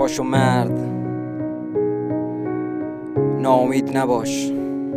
باشو مرد، ناامید نباش.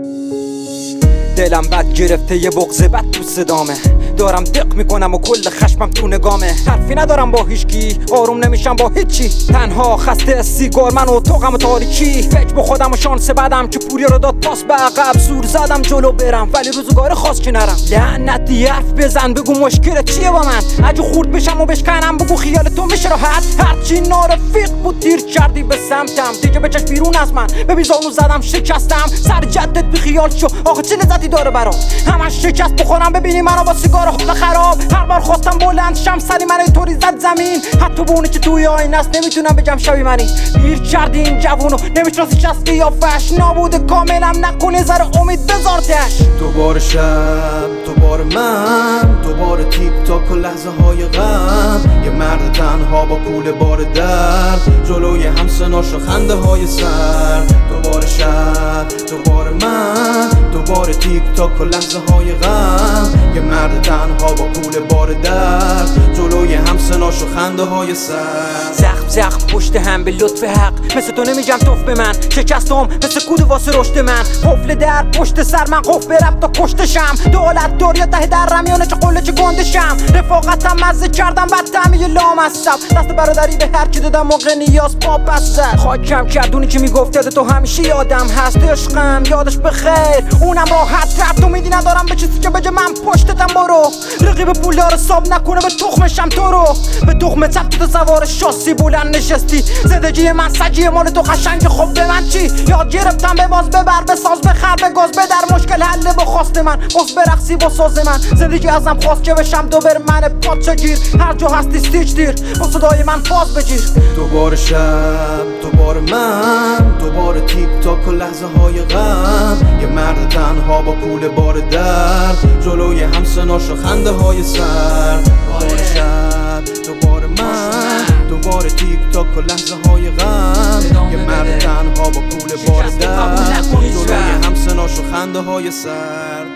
دلم بد گرفته، یه بغض بد تو صدامه، دارم دق میکنم و کل خشمم تو نگامه. حرفی ندارم با هیچکی، آروم نمیشم با هیچی، تنها خسته سیگار من و اتاقم و تاریکی. فکر با خودم و شانس بعدم که پوری رو داد پاس به عقب. زور زدم جلو برم ولی روزگار خاص که نرم. لعنتی حرف بزن بگو مشکلت چیه با من، اگه خورد بشم و بشکنم بگو خیال تو میشه راحت. هرچی نارفیق بود تیر کردی به سمتم، دیگه بچش بیرون از من. ببین زانو زدم شکستم، سر جدت بی خیال شو آخه چه لذتی داره برام. همش شکست بخورم ببینی منو با سیگار حال خراب. هر بار خواستم بلند شم سری من اینطوری زد زمین. حتی به اونی که توی آینه است نمیتونم بگم شبیه منی. پیر کردی این جوونو نمیشناسیش از قیافش، نابوده کاملم نکنه ذره امید بذارتش. دوباره شب، دوباره من، دوباره تیک تاک و لحظه های غم. یه مرد تنها با کوله بار درد، جلوی همسناش و خنده های سر. دوباره شب، دوباره من، دوباره تیک تاک و لحظه های غم. یه مرد تنها با کوله بار درد، جلوی همسناش و خنده های سر. زخم پشت هم به لطف حق، مثل تو نمیگم توف به من. شکستم مثل کود واسه رشد من، قفل در پشت سر من قفل رب تا کشتشم. دولت داریا ته در رمیانه چه قله چه گندشم. رفاقتم مزه کردم بعد تعمیه لام هستم. دست برادری به هر کی دادم موقع نیاز پا بس زد. خاکم کردونی که میگفت یاد تو همیشه یادم هست. عشقم یادش بخیر اونم راحت رفت. امیدی ندارم به چیزی که بجه من پشتتم. برو رقیب پولدار حساب نکنه به تخمشم تو رو. به تخم چپ تو سوار شاسی بلند نشستی. زندگی من سجیه مال تو قشنگ خب به من چی؟ یاد گرفتم به باز ببر بساز بخر بگاز بدر. مشکل حل با خواست من باز برقصی با ساز من. زندگی ازم خواست که بشم دوبر من پاچه گیر. هر جا هستی ستیچ دیر با صدای من فاز بگیر. دوباره شب، دوباره من، دوباره تیک تاک و لحظه های غم. یه مرد تنها با کوله بار درد، جلوی همسناش و خنده های سر. دوباره شب، دوباره من، دوباره تیک تاک و لحظه های غم. یه مرد تنها با کوله بار درد، جلوی همسناش و خنده های سر.